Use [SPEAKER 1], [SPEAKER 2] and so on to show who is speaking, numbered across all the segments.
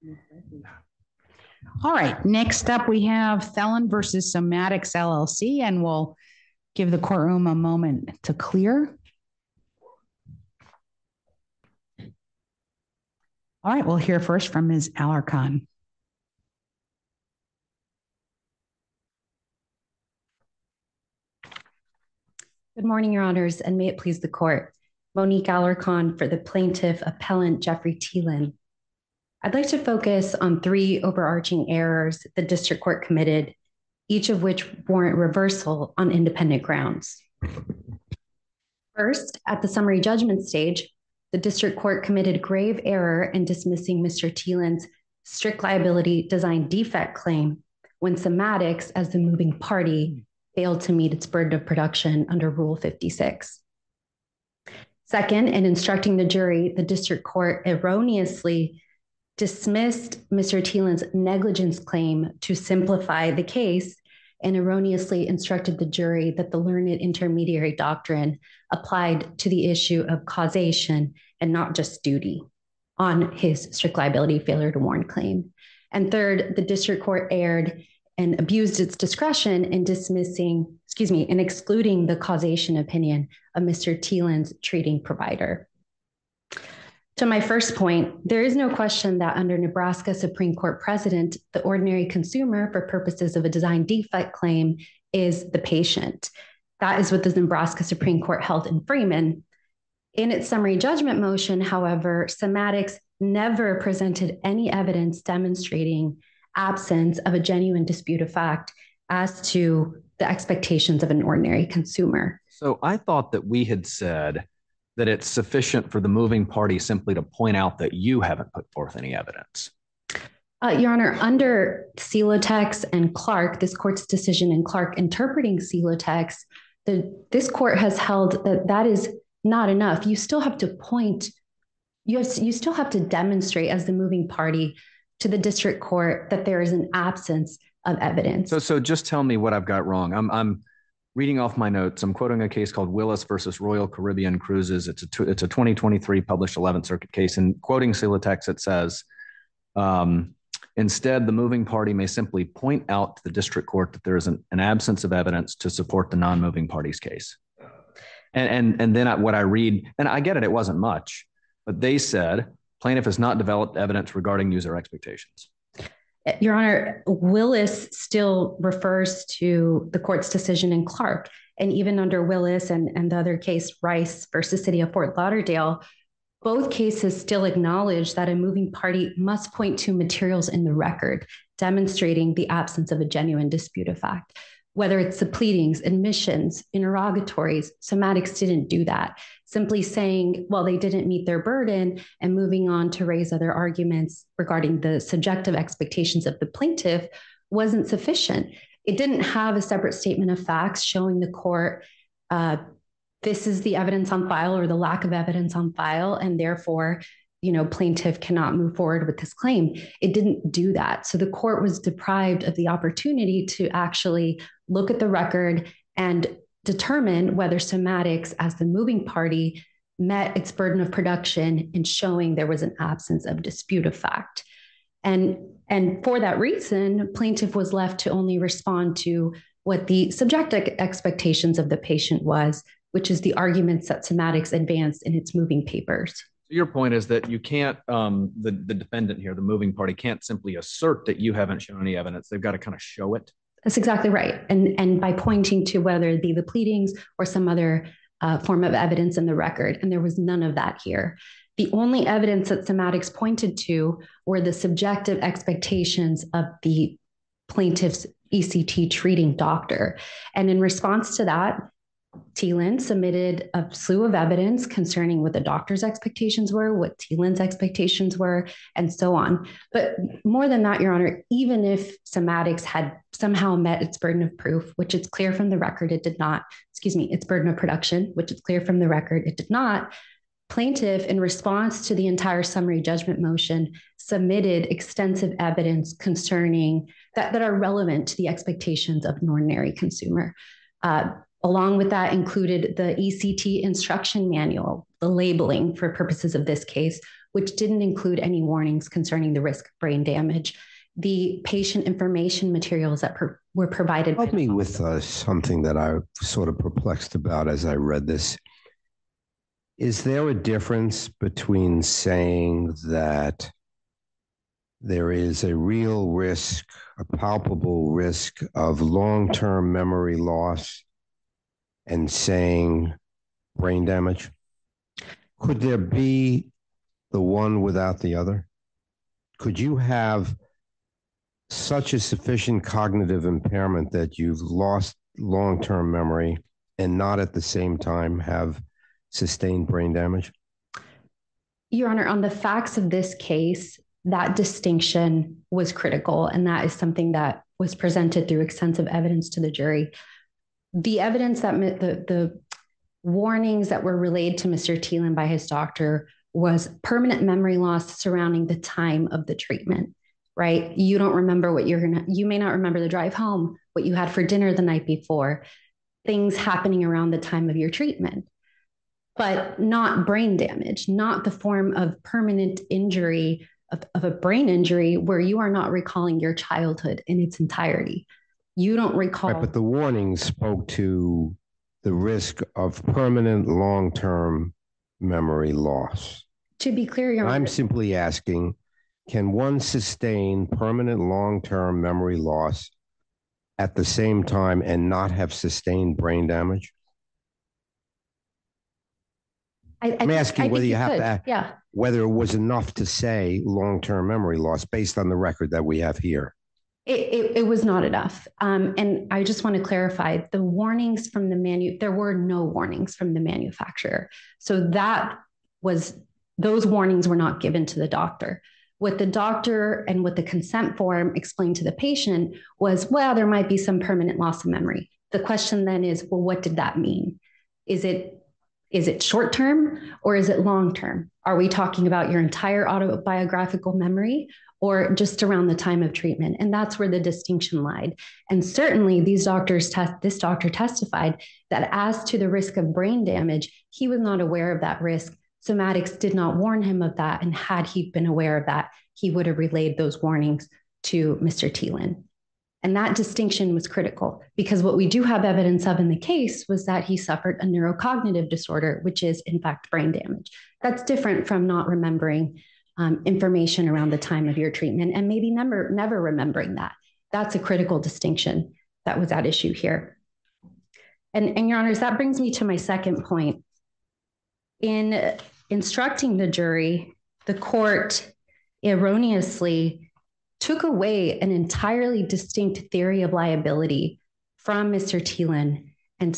[SPEAKER 1] All right, next up we have Thelen versus Somatics LLC, and we'll give the courtroom a moment to clear. All right, we'll hear first from Ms. Alarcon.
[SPEAKER 2] Good morning, Your Honors, and may it please the court. Monique Alarcon for the plaintiff appellant Jeffrey Thielen. I'd like to focus on three overarching errors the district court committed, each of which warrant reversal on independent grounds. First, at the summary judgment stage, the district court committed grave error in dismissing Mr. Thielen's strict liability design defect claim when Somatics, as the moving party, failed to meet its burden of production under Rule 56. Second, in instructing the jury, the district court erroneously dismissed Mr. Thielen's negligence claim to simplify the case and erroneously instructed the jury that the learned intermediary doctrine applied to the issue of causation and not just duty on his strict liability failure to warn claim. And third, the district court erred and abused its discretion in in excluding the causation opinion of Mr. Thielen's treating provider. To my first point, there is no question that under Nebraska Supreme Court precedent, the ordinary consumer for purposes of a design defect claim is the patient. That is what the Nebraska Supreme Court held in Freeman. In its summary judgment motion, however, Somatics never presented any evidence demonstrating absence of a genuine dispute of fact as to the expectations of an ordinary consumer.
[SPEAKER 3] So I thought that we had said that it's sufficient for the moving party simply to point out that you haven't put forth any evidence.
[SPEAKER 2] Your Honor, under Celotex and Clark, this court's decision in Clark interpreting Celotex, this court has held that that is not enough. You still have to point, you still have to demonstrate as the moving party to the district court that there is an absence of evidence.
[SPEAKER 3] So just tell me what I've got wrong. I'm reading off my notes. I'm quoting a case called Willis versus Royal Caribbean Cruises. It's a 2023 published 11th Circuit case. And quoting Celotex, it says, instead, the moving party may simply point out to the district court that there is an absence of evidence to support the non-moving party's case. And then what I read, and I get it, it wasn't much, but they said, plaintiff has not developed evidence regarding user expectations.
[SPEAKER 2] Your Honor, Willis still refers to the court's decision in Clark. And even under Willis and the other case, Rice versus City of Fort Lauderdale, both cases still acknowledge that a moving party must point to materials in the record demonstrating the absence of a genuine dispute of fact. Whether it's the pleadings, admissions, interrogatories, Somatics didn't do that. Simply saying, well, they didn't meet their burden and moving on to raise other arguments regarding the subjective expectations of the plaintiff wasn't sufficient. It didn't have a separate statement of facts showing the court this is the evidence on file or the lack of evidence on file, and therefore, plaintiff cannot move forward with this claim. It didn't do that. So the court was deprived of the opportunity to actually look at the record and determine whether Somatics, as the moving party, met its burden of production in showing there was an absence of dispute of fact. And for that reason, plaintiff was left to only respond to what the subjective expectations of the patient was, which is the arguments that Somatics advanced in its moving papers.
[SPEAKER 3] Your point is that you can't, the defendant here, the moving party, can't simply assert that you haven't shown any evidence. They've got to kind of show it.
[SPEAKER 2] That's exactly right. And by pointing to whether it be the pleadings or some other form of evidence in the record, and there was none of that here. The only evidence that Somatics pointed to were the subjective expectations of the plaintiff's ECT treating doctor. And in response to that, Thielen submitted a slew of evidence concerning what the doctor's expectations were, what Thielen's expectations were, and so on. But more than that, Your Honor, even if Somatics had somehow met its burden of proof, which it's clear from the record it did not, its burden of production, which it's clear from the record it did not, plaintiff, in response to the entire summary judgment motion, submitted extensive evidence concerning that are relevant to the expectations of an ordinary consumer. Along with that included the ECT instruction manual, the labeling for purposes of this case, which didn't include any warnings concerning the risk of brain damage. The patient information materials that were provided.
[SPEAKER 4] Help me with something that I was sort of perplexed about as I read this. Is there a difference between saying that there is a real risk, a palpable risk of long-term memory loss, and saying brain damage? Could there be the one without the other? Could you have such a sufficient cognitive impairment that you've lost long-term memory and not at the same time have sustained brain damage?
[SPEAKER 2] Your Honor, on the facts of this case, that distinction was critical, and that is something that was presented through extensive evidence to the jury. The evidence that the warnings that were relayed to Mr. Thielen by his doctor was permanent memory loss surrounding the time of the treatment, right? You don't remember you may not remember the drive home, what you had for dinner the night before, things happening around the time of your treatment, but not brain damage, not the form of permanent injury of a brain injury where you are not recalling your childhood in its entirety. You don't recall.
[SPEAKER 4] Right, but the warning spoke to the risk of permanent long-term memory loss.
[SPEAKER 2] To be clear, Your Honor,
[SPEAKER 4] I'm simply asking, can one sustain permanent long-term memory loss at the same time and not have sustained brain damage? I'm asking whether you have to ask, whether it was enough to say long-term memory loss based on the record that we have here.
[SPEAKER 2] It was not enough. And I just want to clarify, the warnings from there were no warnings from the manufacturer. So those warnings were not given to the doctor. What the doctor and what the consent form explained to the patient was, well, there might be some permanent loss of memory. The question then is, well, what did that mean? Is it short-term or is it long-term? Are we talking about your entire autobiographical memory or just around the time of treatment? And that's where the distinction lied. And certainly this doctor testified that as to the risk of brain damage, he was not aware of that risk. Somatics did not warn him of that. And had he been aware of that, he would have relayed those warnings to Mr. Thielen. And that distinction was critical because what we do have evidence of in the case was that he suffered a neurocognitive disorder, which is in fact brain damage. That's different from not remembering information around the time of your treatment and maybe never remembering that. That's a critical distinction that was at issue here. And Your Honors, that brings me to my second point. In instructing the jury, the court erroneously took away an entirely distinct theory of liability from Mr. Thielen and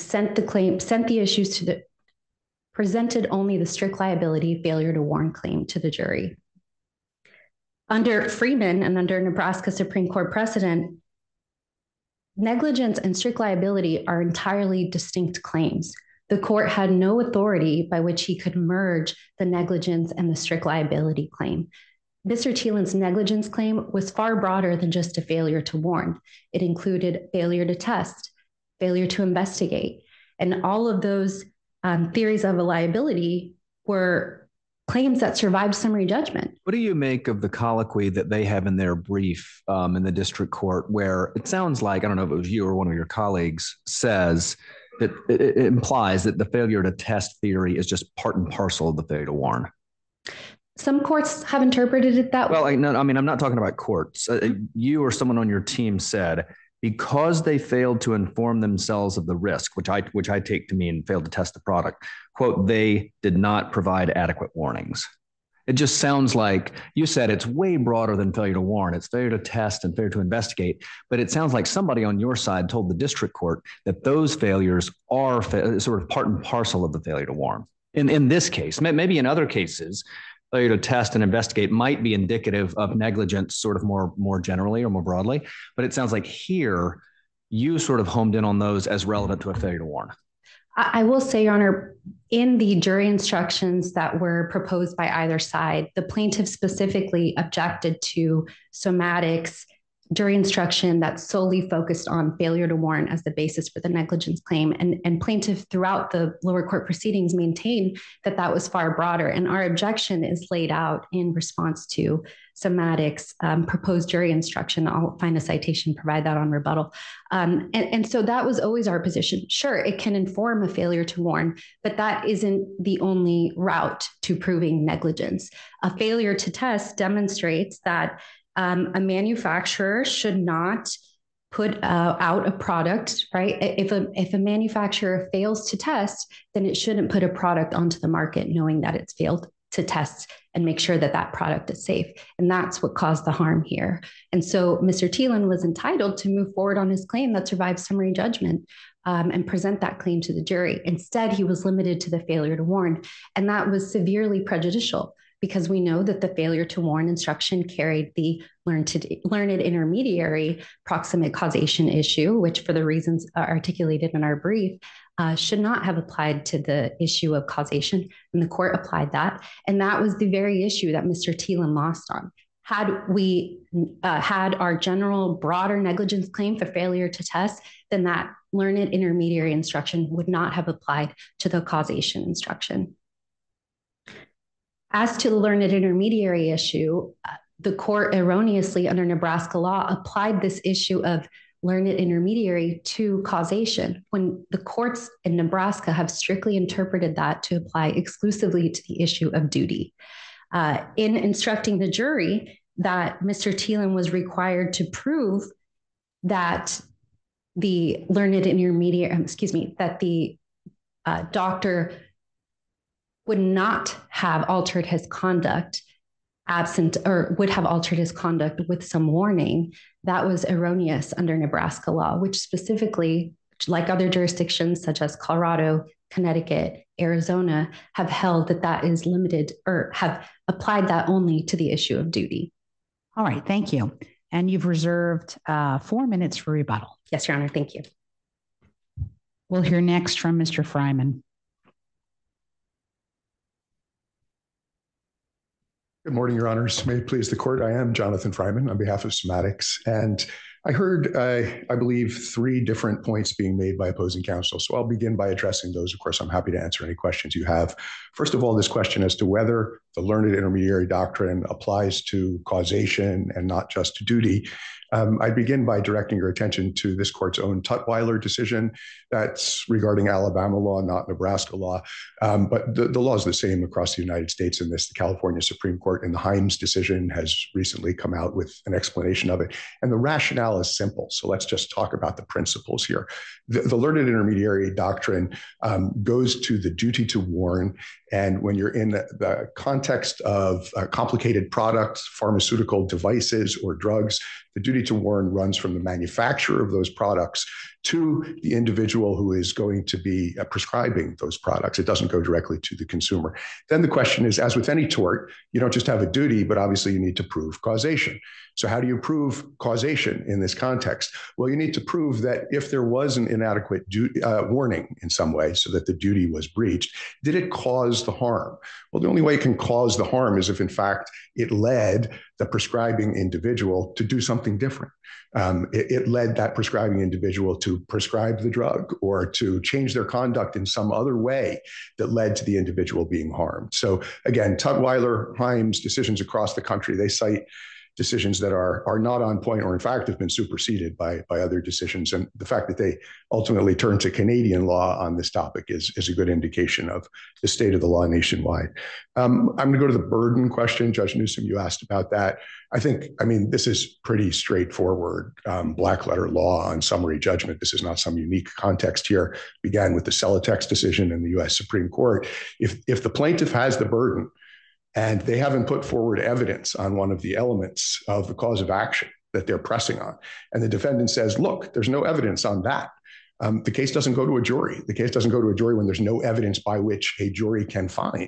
[SPEAKER 2] presented only the strict liability failure to warn claim to the jury. Under Freeman and under Nebraska Supreme Court precedent, negligence and strict liability are entirely distinct claims. The court had no authority by which he could merge the negligence and the strict liability claim. Mr. Thielen's negligence claim was far broader than just a failure to warn. It included failure to test, failure to investigate, and all of those theories of a liability were claims that survived summary judgment.
[SPEAKER 3] What do you make of the colloquy that they have in their brief in the district court where it sounds like, I don't know if it was you or one of your colleagues, says that it implies that the failure to test theory is just part and parcel of the failure to warn?
[SPEAKER 2] Some courts have interpreted it that way.
[SPEAKER 3] Well, I'm not talking about courts. You or someone on your team said because they failed to inform themselves of the risk, which I take to mean failed to test the product, quote, they did not provide adequate warnings. It just sounds like you said it's way broader than failure to warn. It's failure to test and failure to investigate. But it sounds like somebody on your side told the district court that those failures are sort of part and parcel of the failure to warn. In this case, maybe in other cases, failure to test and investigate might be indicative of negligence sort of more generally or more broadly. But it sounds like here you sort of homed in on those as relevant to a failure to warn.
[SPEAKER 2] I will say, Your Honor, in the jury instructions that were proposed by either side, the plaintiff specifically objected to Somatics jury instruction that solely focused on failure to warn as the basis for the negligence claim. And plaintiff throughout the lower court proceedings maintained that that was far broader. And our objection is laid out in response to Somatic's proposed jury instruction. I'll find a citation, provide that on rebuttal. And so that was always our position. Sure, it can inform a failure to warn, but that isn't the only route to proving negligence. A failure to test demonstrates that a manufacturer should not put out a product, right? If a manufacturer fails to test, then it shouldn't put a product onto the market knowing that it's failed to test and make sure that that product is safe. And that's what caused the harm here. And so Mr. Thielen was entitled to move forward on his claim that survived summary judgment and present that claim to the jury. Instead, he was limited to the failure to warn. And that was severely prejudicial, because we know that the failure to warn instruction carried the learned intermediary proximate causation issue, which for the reasons articulated in our brief, should not have applied to the issue of causation. And the court applied that. And that was the very issue that Mr. Thielen lost on. Had we had our general broader negligence claim for failure to test, then that learned intermediary instruction would not have applied to the causation instruction. As to the learned intermediary issue, the court erroneously under Nebraska law applied this issue of learned intermediary to causation, when the courts in Nebraska have strictly interpreted that to apply exclusively to the issue of duty. In instructing the jury that Mr. Thielen was required to prove that the learned intermediary, that the doctor would not have altered his conduct absent, or would have altered his conduct with some warning, that was erroneous under Nebraska law, which specifically, like other jurisdictions such as Colorado, Connecticut, Arizona, have held that that is limited, or have applied that only to the issue of duty.
[SPEAKER 1] All right, thank you. And you've reserved 4 minutes for rebuttal.
[SPEAKER 2] Yes, Your Honor, thank you.
[SPEAKER 1] We'll hear next from Mr. Fryman.
[SPEAKER 5] Good morning, Your Honors. May it please the court. I am Jonathan Fryman on behalf of Somatics. And I heard, I believe, 3 different points being made by opposing counsel. So I'll begin by addressing those. Of course, I'm happy to answer any questions you have. First of all, this question as to whether the learned intermediary doctrine applies to causation and not just to duty. I'd begin by directing your attention to this court's own Tutwiler decision. That's regarding Alabama law, not Nebraska law. But the law is the same across the United States in this. The California Supreme Court in the Himes decision has recently come out with an explanation of it. And the rationale is simple. So let's just talk about the principles here. The learned intermediary doctrine goes to the duty to warn. And when you're in the context of complicated products, pharmaceutical devices, or drugs, the duty to warn runs from the manufacturer of those products to the individual who is going to be prescribing those products. It doesn't go directly to the consumer. Then the question is, as with any tort, you don't just have a duty, but obviously you need to prove causation. So how do you prove causation in this context? Well, you need to prove that if there was an inadequate warning in some way so that the duty was breached, did it cause the harm? Well, the only way it can cause the harm is if, in fact, it led the prescribing individual to do something different. It led that prescribing individual to prescribe the drug or to change their conduct in some other way that led to the individual being harmed. So again, Tutwiler, Himes, decisions across the country, they cite decisions that are not on point or in fact have been superseded by other decisions. And the fact that they ultimately turn to Canadian law on this topic is a good indication of the state of the law nationwide. I'm going to go to the burden question. Judge Newsom, you asked about that. I mean, this is pretty straightforward black letter law on summary judgment. This is not some unique context here. Began with the Celotex decision in the US Supreme Court. If the plaintiff has the burden, and they haven't put forward evidence on one of the elements of the cause of action that they're pressing on, and the defendant says, look, there's no evidence on that, the case doesn't go to a jury. The case doesn't go to a jury when there's no evidence by which a jury can find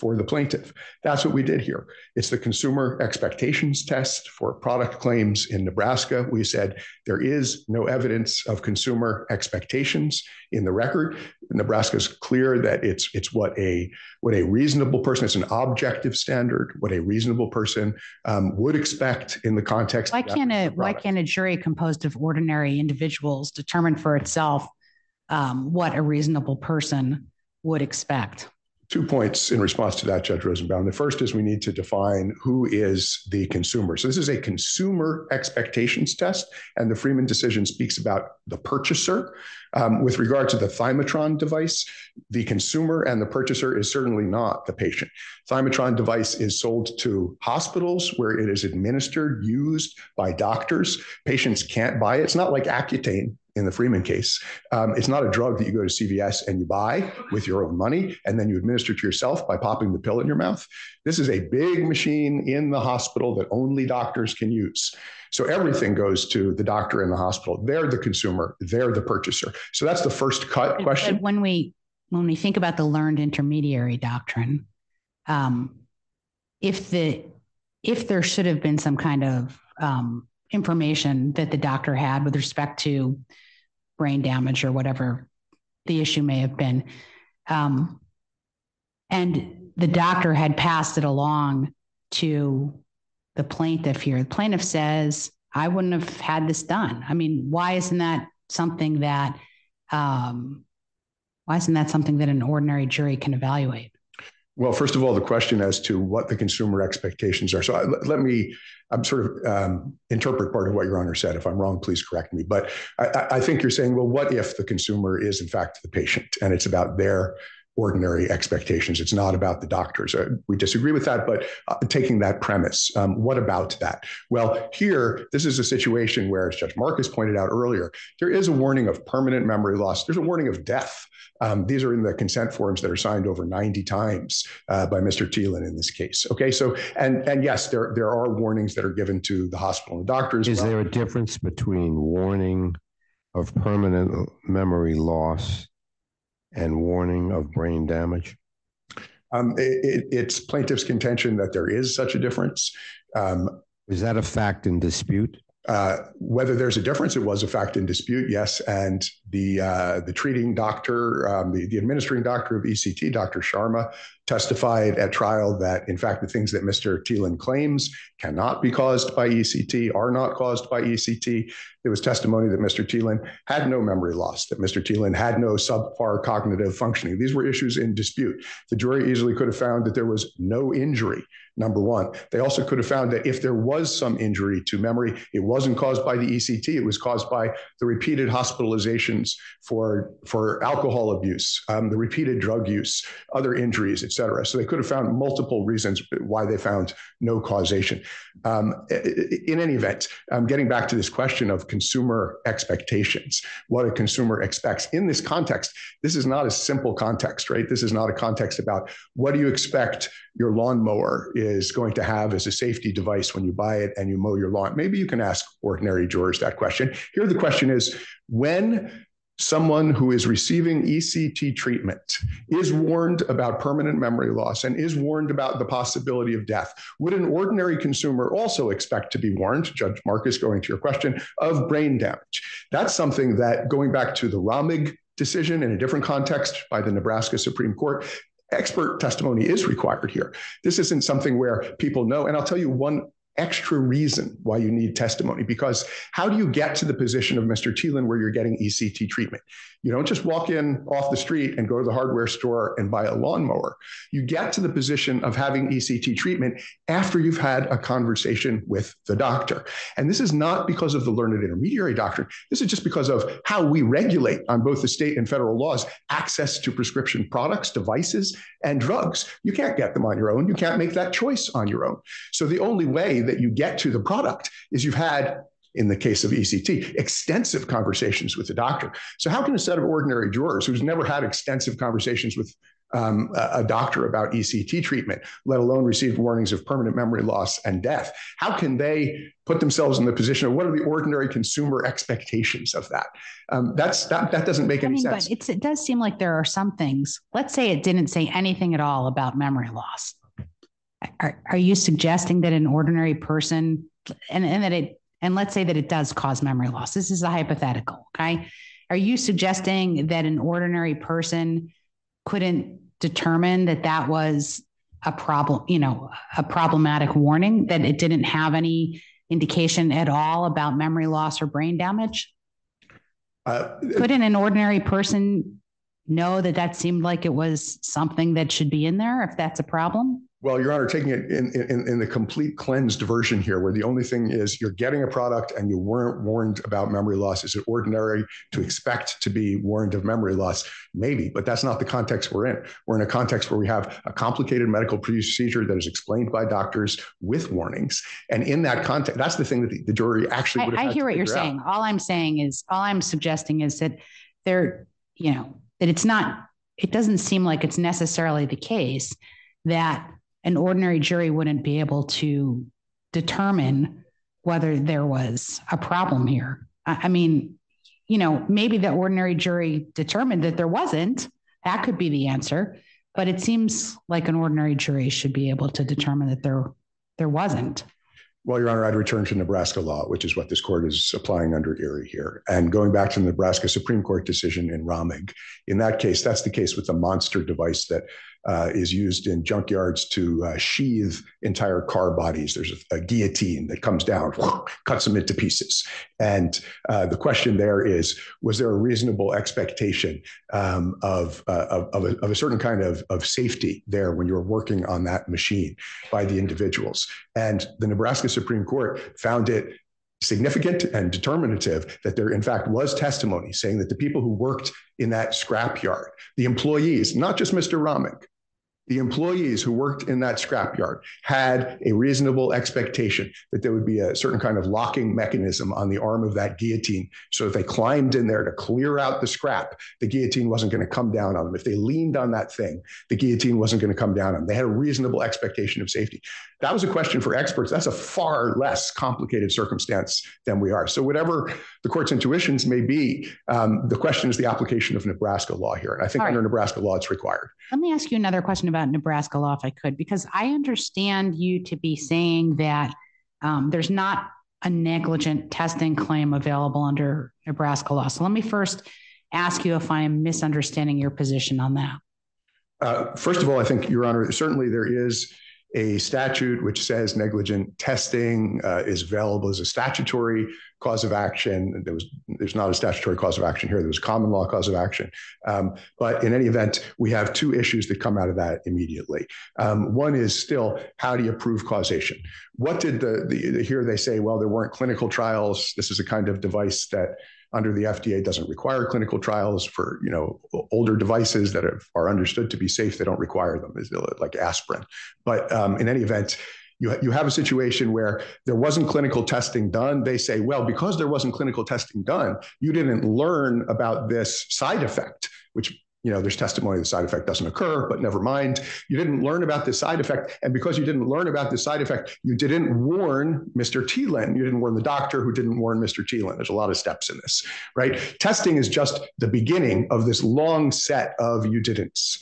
[SPEAKER 5] for the plaintiff. That's what we did here. It's the consumer expectations test for product claims in Nebraska. We said there is no evidence of consumer expectations in the record. Nebraska is clear that it's what a reasonable person, it's an objective standard, what a reasonable person would expect in the context.
[SPEAKER 1] Why can't a jury composed of ordinary individuals determine for itself what a reasonable person would expect?
[SPEAKER 5] 2 points in response to that, Judge Rosenbaum. The first is we need to define who is the consumer. So this is a consumer expectations test, and the Freeman decision speaks about the purchaser. With regard to the Thymatron device, the consumer and the purchaser is certainly not the patient. Thymatron device is sold to hospitals where it is administered, used by doctors. Patients can't buy it. It's not like Accutane in the Freeman case. It's not a drug that you go to CVS and you buy with your own money and then you administer to yourself by popping the pill in your mouth. This is a big machine in the hospital that only doctors can use. So everything goes to the doctor in the hospital. They're the consumer, they're the purchaser. So that's the first question.
[SPEAKER 1] But when we think about the learned intermediary doctrine, if there should have been some kind of information that the doctor had with respect to brain damage or whatever the issue may have been, and the doctor had passed it along to the plaintiff here. The plaintiff says, I wouldn't have had this done. I mean, why isn't that something that an ordinary jury can evaluate?
[SPEAKER 5] Well, first of all, the question as to what the consumer expectations are. So let me interpret part of what Your Honor said. If I'm wrong, please correct me. But I think you're saying, well, what if the consumer is in fact the patient and it's about their ordinary expectations? It's not about the doctors. We disagree with that, but taking that premise, what about that? Well, here, this is a situation where, as Judge Marcus pointed out earlier, there is a warning of permanent memory loss. There's a warning of death. These are in the consent forms that are signed over 90 times by Mr. Thielen in this case. Okay, so, and yes, there are warnings that are given to the hospital and doctors.
[SPEAKER 4] Is there a difference between warning of permanent memory loss and warning of brain damage?
[SPEAKER 5] It's plaintiff's contention that there is such a difference.
[SPEAKER 4] Is that a fact in dispute?
[SPEAKER 5] Whether there's a difference, it was a fact in dispute, yes. And the treating doctor, the administering doctor of ECT, Dr. Sharma, testified at trial that, in fact, the things that Mr. Thielen claims cannot be caused by ECT are not caused by ECT. There was testimony that Mr. Thielen had no memory loss, that Mr. Thielen had no subpar cognitive functioning. These were issues in dispute. The jury easily could have found that there was no injury, number one. They also could have found that if there was some injury to memory, it wasn't caused by the ECT. It was caused by the repeated hospitalizations for alcohol abuse, the repeated drug use, other injuries, et cetera. So they could have found multiple reasons why they found no causation. In any event, getting back to this question of consumer expectations, what a consumer expects in this context, this is not a simple context, right? This is not a context about what do you expect your lawnmower is going to have as a safety device when you buy it and you mow your lawn. Maybe you can ask ordinary jurors that question. Here, the question is, when someone who is receiving ECT treatment is warned about permanent memory loss and is warned about the possibility of death, would an ordinary consumer also expect to be warned, Judge Marcus, going to your question, of brain damage? That's something that, going back to the Ramig decision in a different context by the Nebraska Supreme Court, expert testimony is required here. This isn't something where people know, and I'll tell you one extra reason why you need testimony, because how do you get to the position of Mr. Thielen where you're getting ECT treatment? You don't just walk in off the street and go to the hardware store and buy a lawnmower. You get to the position of having ECT treatment after you've had a conversation with the doctor. And this is not because of the learned intermediary doctrine. This is just because of how we regulate on both the state and federal laws access to prescription products, devices, and drugs. You can't get them on your own. You can't make that choice on your own. So the only way that you get to the product is you've had, in the case of ECT, extensive conversations with the doctor. So how can a set of ordinary jurors who's never had extensive conversations with a doctor about ECT treatment, let alone received warnings of permanent memory loss and death. How can they put themselves in the position of what are the ordinary consumer expectations of that? That doesn't make any sense.
[SPEAKER 1] But it does seem like there are some things. Let's say it didn't say anything at all about memory loss. Are you suggesting that an ordinary person, and let's say that it does cause memory loss? This is a hypothetical, okay? Are you suggesting that an ordinary person couldn't determine that that was a problem, a problematic warning, that it didn't have any indication at all about memory loss or brain damage? Couldn't an ordinary person know that that seemed like it was something that should be in there if that's a problem?
[SPEAKER 5] Well, Your Honor, taking it in the complete cleansed version here, where the only thing is you're getting a product and you weren't warned about memory loss. Is it ordinary to expect to be warned of memory loss? Maybe, but that's not the context we're in. We're in a context where we have a complicated medical procedure that is explained by doctors with warnings. And in that context, that's the thing that the jury actually would have
[SPEAKER 1] I hear what you're saying. All I'm suggesting is that that it's not, it doesn't seem like it's necessarily the case that an ordinary jury wouldn't be able to determine whether there was a problem here. I mean, maybe the ordinary jury determined that there wasn't. That could be the answer. But it seems like an ordinary jury should be able to determine that there wasn't.
[SPEAKER 5] Well, Your Honor, I'd return to Nebraska law, which is what this court is applying under Erie here. And going back to the Nebraska Supreme Court decision in Romig, in that case, that's the case with the monster device that is used in junkyards to sheathe entire car bodies. There's a guillotine that comes down, cuts them into pieces. And the question there is, was there a reasonable expectation of a certain kind of safety there when you were working on that machine by the individuals? And the Nebraska Supreme Court found it significant and determinative that there, in fact, was testimony saying that the people who worked in that scrapyard, the employees, not just Mr. Romig, the employees who worked in that scrapyard had a reasonable expectation that there would be a certain kind of locking mechanism on the arm of that guillotine. So if they climbed in there to clear out the scrap, the guillotine wasn't going to come down on them. If they leaned on that thing, the guillotine wasn't going to come down on them. They had a reasonable expectation of safety. That was a question for experts. That's a far less complicated circumstance than we are. So whatever the court's intuitions may be, the question is the application of Nebraska law here. And I think under Nebraska law, it's required.
[SPEAKER 1] Let me ask you another question about Nebraska law, if I could, because I understand you to be saying that there's not a negligent testing claim available under Nebraska law. So let me first ask you if I am misunderstanding your position on that.
[SPEAKER 5] First of all, I think, Your Honor, certainly there is a statute which says negligent testing is available as a statutory cause of action. There's not a statutory cause of action here. There was common law cause of action. But in any event, we have two issues that come out of that immediately. One is still, how do you prove causation? What did here they say, well, there weren't clinical trials. This is a kind of device that under the FDA doesn't require clinical trials for, older devices that are understood to be safe. They don't require them, like aspirin. But in any event, you have a situation where there wasn't clinical testing done. They say, well, because there wasn't clinical testing done, you didn't learn about this side effect, which, there's testimony the side effect doesn't occur, but never mind. You didn't learn about this side effect. And because you didn't learn about this side effect, you didn't warn Mr. Thielen. You didn't warn the doctor who didn't warn Mr. Thielen. There's a lot of steps in this, right? Testing is just the beginning of this long set of you didn'ts.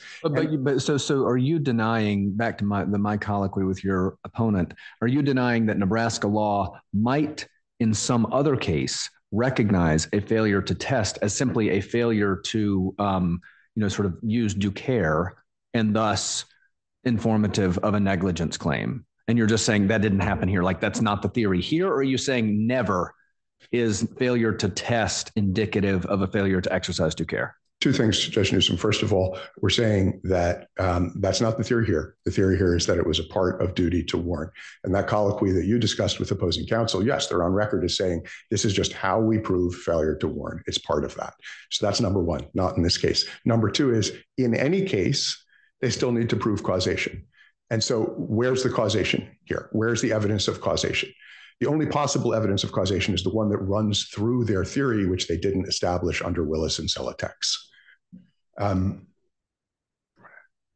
[SPEAKER 3] So are you denying, back to my colloquy with your opponent, are you denying that Nebraska law might, in some other case, recognize a failure to test as simply a failure to sort of use due care and thus informative of a negligence claim? And you're just saying that didn't happen here. Like, that's not the theory here. Or are you saying never is failure to test indicative of a failure to exercise due care?
[SPEAKER 5] Two things, Judge Newsom. First of all, we're saying that that's not the theory here. The theory here is that it was a part of duty to warn. And that colloquy that you discussed with opposing counsel, yes, they're on record as saying this is just how we prove failure to warn. It's part of that. So that's number one, not in this case. Number two is, in any case, they still need to prove causation. And so where's the causation here? Where's the evidence of causation? The only possible evidence of causation is the one that runs through their theory, which they didn't establish under Willis and Celotex.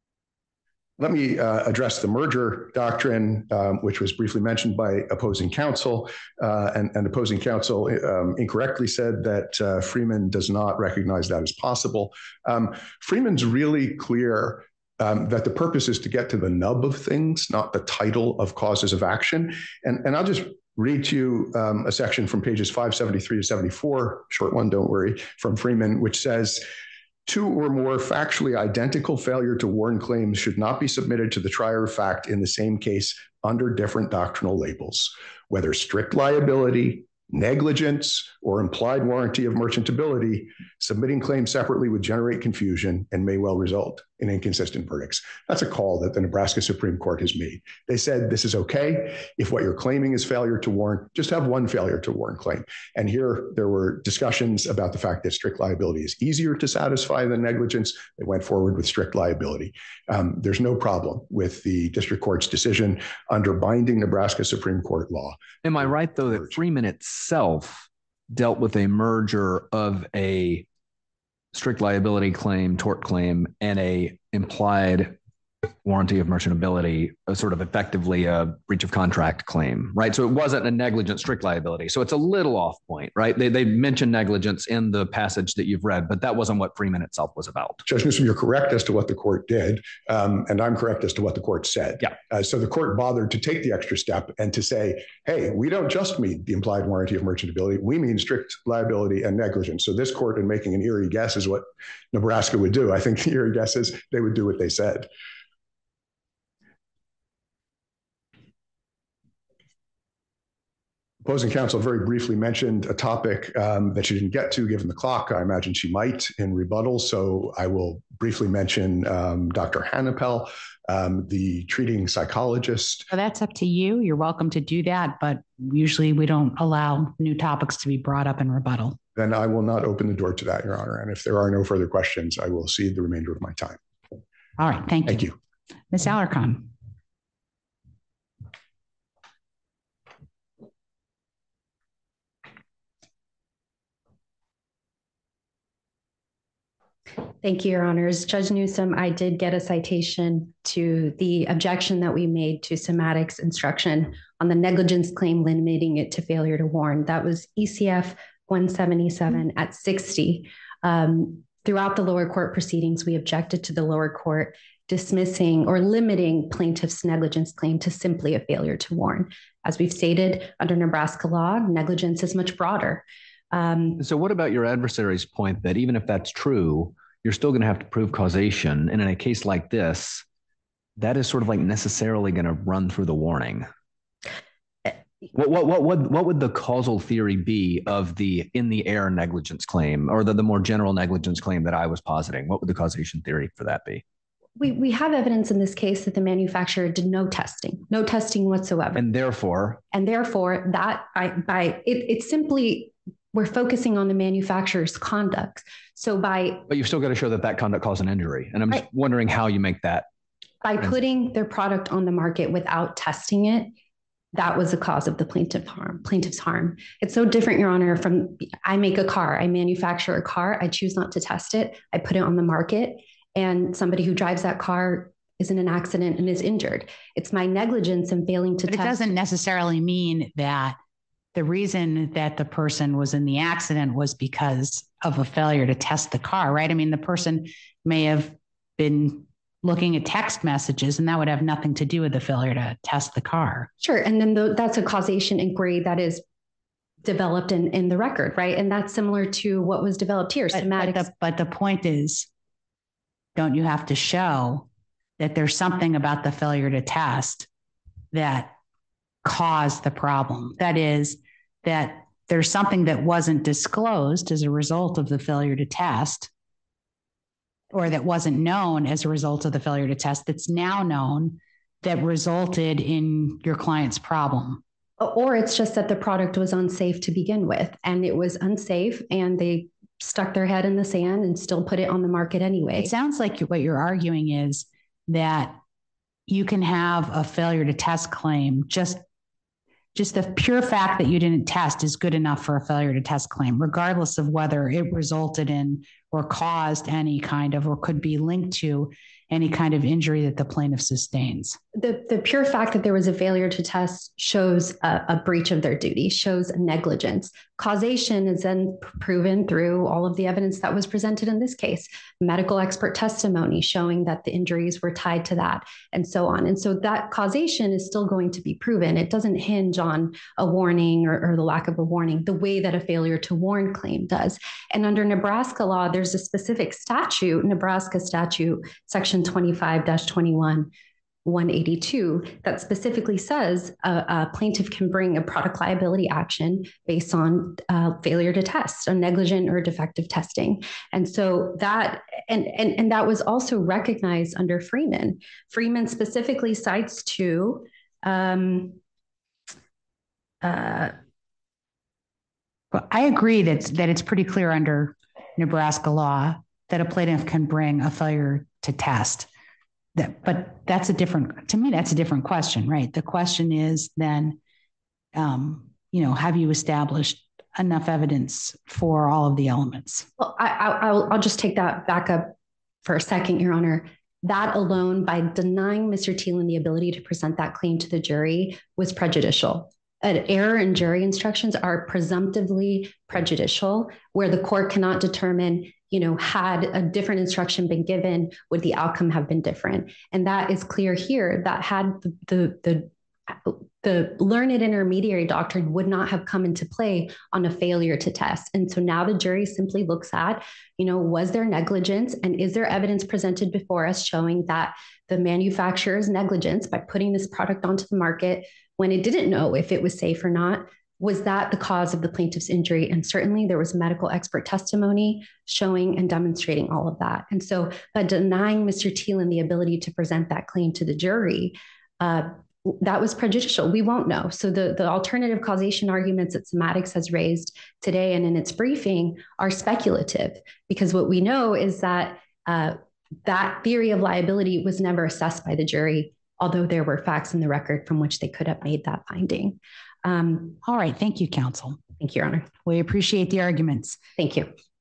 [SPEAKER 5] Let me address the merger doctrine, which was briefly mentioned by opposing counsel. And opposing counsel incorrectly said that Freeman does not recognize that as possible. Freeman's really clear that the purpose is to get to the nub of things, not the title of causes of action. And I'll just read to you a section from pages 573 to 74, short one, don't worry, from Freeman, which says, two or more factually identical failure to warn claims should not be submitted to the trier of fact in the same case under different doctrinal labels, whether strict liability, negligence, or implied warranty of merchantability. Submitting claims separately would generate confusion and may well result in inconsistent verdicts. That's a call that the Nebraska Supreme Court has made. They said this is okay. If what you're claiming is failure to warn, just have one failure to warn claim. And here there were discussions about the fact that strict liability is easier to satisfy than negligence. They went forward with strict liability. There's no problem with the district court's decision under binding Nebraska Supreme Court law.
[SPEAKER 3] Am I right, though, that Freeman itself dealt with a merger of a strict liability claim, tort claim, and a implied warranty of merchantability, a sort of effectively a breach of contract claim, right? So it wasn't a negligent strict liability. So it's a little off point, right? They mentioned negligence in the passage that you've read, but that wasn't what Freeman itself was about.
[SPEAKER 5] Judge Newsom, you're correct as to what the court did, and I'm correct as to what the court said.
[SPEAKER 3] Yeah.
[SPEAKER 5] So the court bothered to take the extra step and to say, hey, we don't just mean the implied warranty of merchantability, we mean strict liability and negligence. So this court, in making an eerie guess, is what Nebraska would do. I think the eerie guess is they would do what they said. Opposing counsel very briefly mentioned a topic that she didn't get to given the clock. I imagine she might in rebuttal. So I will briefly mention Dr. Hannapel, the treating psychologist.
[SPEAKER 1] So that's up to you. You're welcome to do that, but usually we don't allow new topics to be brought up in rebuttal.
[SPEAKER 5] Then I will not open the door to that, Your Honor. And if there are no further questions, I will cede the remainder of my time.
[SPEAKER 1] All right. Thank you.
[SPEAKER 5] Thank you.
[SPEAKER 1] Ms. Alarcon.
[SPEAKER 2] Thank you, Your Honors. Judge Newsom, I did get a citation to the objection that we made to Somatic's instruction on the negligence claim limiting it to failure to warn. That was ECF 177 at 60. Throughout the lower court proceedings, we objected to the lower court dismissing or limiting plaintiff's negligence claim to simply a failure to warn. As we've stated, under Nebraska law, negligence is much broader.
[SPEAKER 3] So what about your adversary's point that even if that's true, you're still going to have to prove causation. And in a case like this, that is sort of like necessarily going to run through the warning. What would the causal theory be of the in the air negligence claim or the more general negligence claim that I was positing? What would the causation theory for that be?
[SPEAKER 2] We have evidence in this case that the manufacturer did no testing whatsoever.
[SPEAKER 3] And therefore
[SPEAKER 2] that it's simply, we're focusing on the manufacturer's conduct. But
[SPEAKER 3] you've still got to show that conduct caused an injury. And I'm just wondering how you make that.
[SPEAKER 2] By putting their product on the market without testing it, that was the cause of the plaintiff's harm. It's so different, Your Honor, from I make a car, I manufacture a car, I choose not to test it, I put it on the market, and somebody who drives that car is in an accident and is injured. It's my negligence in failing to test.
[SPEAKER 1] It doesn't necessarily mean that the reason that the person was in the accident was because of a failure to test the car, right? I mean, the person may have been looking at text messages and that would have nothing to do with the failure to test the car.
[SPEAKER 2] Sure. And then that's a causation inquiry that is developed in the record, right? And that's similar to what was developed here.
[SPEAKER 1] But the point is, don't you have to show that there's something about the failure to test that caused the problem? That is, that there's something that wasn't disclosed as a result of the failure to test, or that wasn't known as a result of the failure to test that's now known that resulted in your client's problem.
[SPEAKER 2] Or it's just that the product was unsafe to begin with, and it was unsafe and they stuck their head in the sand and still put it on the market anyway.
[SPEAKER 1] It sounds like what you're arguing is that you can have a failure to test claim. Just the pure fact that you didn't test is good enough for a failure to test claim, regardless of whether it resulted in or caused any kind of, or could be linked to any kind of injury that the plaintiff sustains.
[SPEAKER 2] The pure fact that there was a failure to test shows a breach of their duty, shows negligence. Causation is then proven through all of the evidence that was presented in this case, medical expert testimony showing that the injuries were tied to that, and so on. And so that causation is still going to be proven. It doesn't hinge on a warning or the lack of a warning, the way that a failure to warn claim does. And under Nebraska law, there's a specific statute, Nebraska statute, section 25-21. 182 that specifically says a plaintiff can bring a product liability action based on failure to test, a negligent or defective testing. And so that and that was also recognized under Freeman. Freeman specifically cites to
[SPEAKER 1] Well, I agree that it's pretty clear under Nebraska law that a plaintiff can bring a failure to test. But that's a different question, right? The question is then, have you established enough evidence for all of the elements?
[SPEAKER 2] Well, I'll just take that back up for a second, Your Honor. That alone, by denying Mr. Thielen the ability to present that claim to the jury, was prejudicial. An error in jury instructions are presumptively prejudicial, where the court cannot determine, had a different instruction been given, would the outcome have been different? And that is clear here, that had the learned intermediary doctrine would not have come into play on a failure to test. And so now the jury simply looks at, was there negligence, and is there evidence presented before us showing that the manufacturer's negligence by putting this product onto the market when it didn't know if it was safe or not, was that the cause of the plaintiff's injury? And certainly there was medical expert testimony showing and demonstrating all of that. And so by denying Mr. Thielen the ability to present that claim to the jury, that was prejudicial. We won't know. So the alternative causation arguments that Somatics has raised today and in its briefing are speculative, because what we know is that that theory of liability was never assessed by the jury, although there were facts in the record from which they could have made that finding.
[SPEAKER 1] All right. Thank you, counsel.
[SPEAKER 2] Thank you, Your Honor.
[SPEAKER 1] We appreciate the arguments.
[SPEAKER 2] Thank you.